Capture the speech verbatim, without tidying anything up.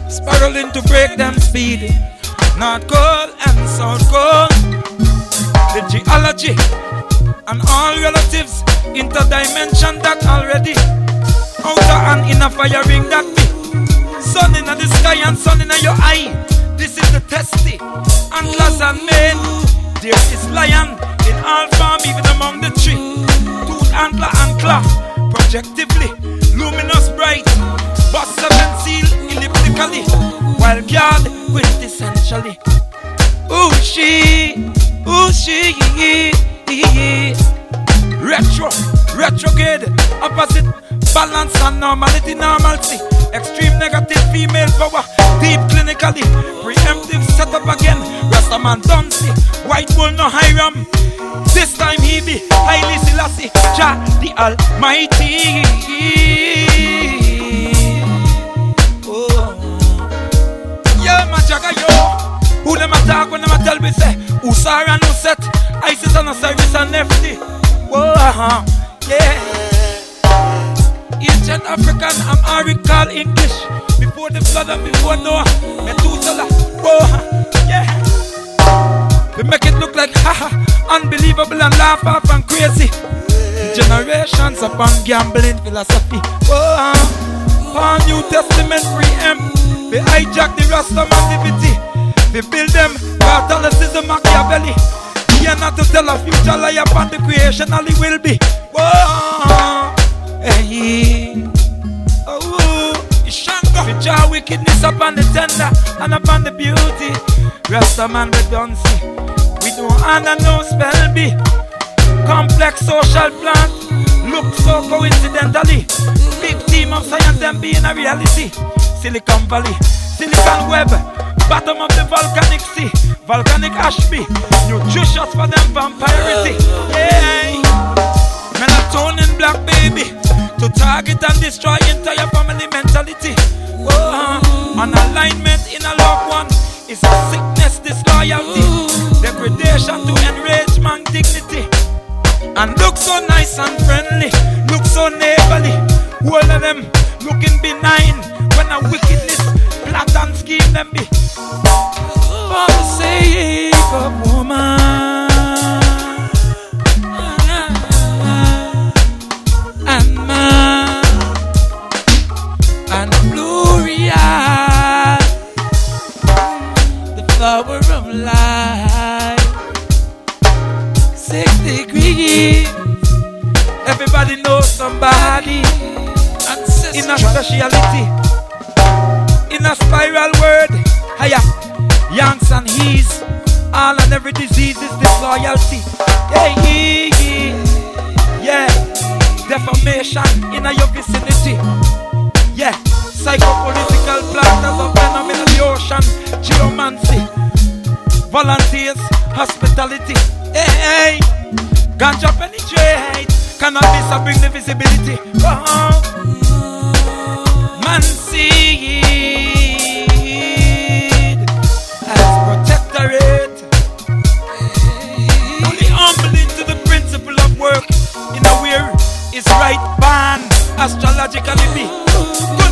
spiraling to break them speed. North Pole and South Pole, the geology and all relatives, interdimension that already. Outer and inner firing that be. Sun in the sky and sun in your eye. This is the testy. Antlers and mane. There is lion in all form, even among the tree. Tooth, antler and claw, projectively, luminous bright. Boss seven seal elliptically, while guard quintessentially. Ooh she, ooh she, retro, retrograde, opposite, balance and normality, normalcy. Extreme negative female power, deep clinically, preemptive setup again. Rastaman don't see, white bull no Hiram. This time he be highly Selassie, Jah the Almighty. Oh, yeah, my Jaga yo. Who them attack when them a tell me say Usara and Uset, Isis and Osiris and Nephthys. Whoa, uh-huh. Yeah. Ancient African, Amharic, call English. Before the flood and before Noah, Methuselah. Whoa, yeah. We make it look like haha, unbelievable and laugh off and crazy. Generations upon gambling philosophy. Whoa, on New Testament preempt. We hijack the Rastaman divinity. We build them Catholicism Machiavelli. We are not to tell a future lie upon the creation, all it will be. Whoa. Hey, oh, Ishango. We draw wickedness upon the tender and upon the beauty. Rastaman we don't see. We don't honor no spell be. Complex social plant. Look so coincidentally. Big team of science them being a reality. Silicon Valley, Silicon Web, bottom of the volcanic sea. Volcanic ash be. Nutritious for them vampirity. Yeah. Melatonin black baby. To target and destroy entire family mentality. Whoa, an alignment in a loved one is a sickness, disloyalty. Degradation to enrage man dignity. And look so nice and friendly, look so neighborly. All of them looking benign when a wickedness plot and scheme them be. For the sake of woman and man and Gloria, the flower of life. Six degrees. Everybody knows somebody. In a speciality, in a spiral word, higher, yanks and he's. All and every disease is disloyalty. Yeah, yeah, yeah. Defamation in a your vicinity. Yeah, psychopolitical planters of venom in the ocean. Geomancy, volunteers, hospitality. Hey, ganja penetrate. Cannabis I bring the visibility. Oh, man seed as protectorate. Only humbling to the principle of work in a where is right ban astrologically be.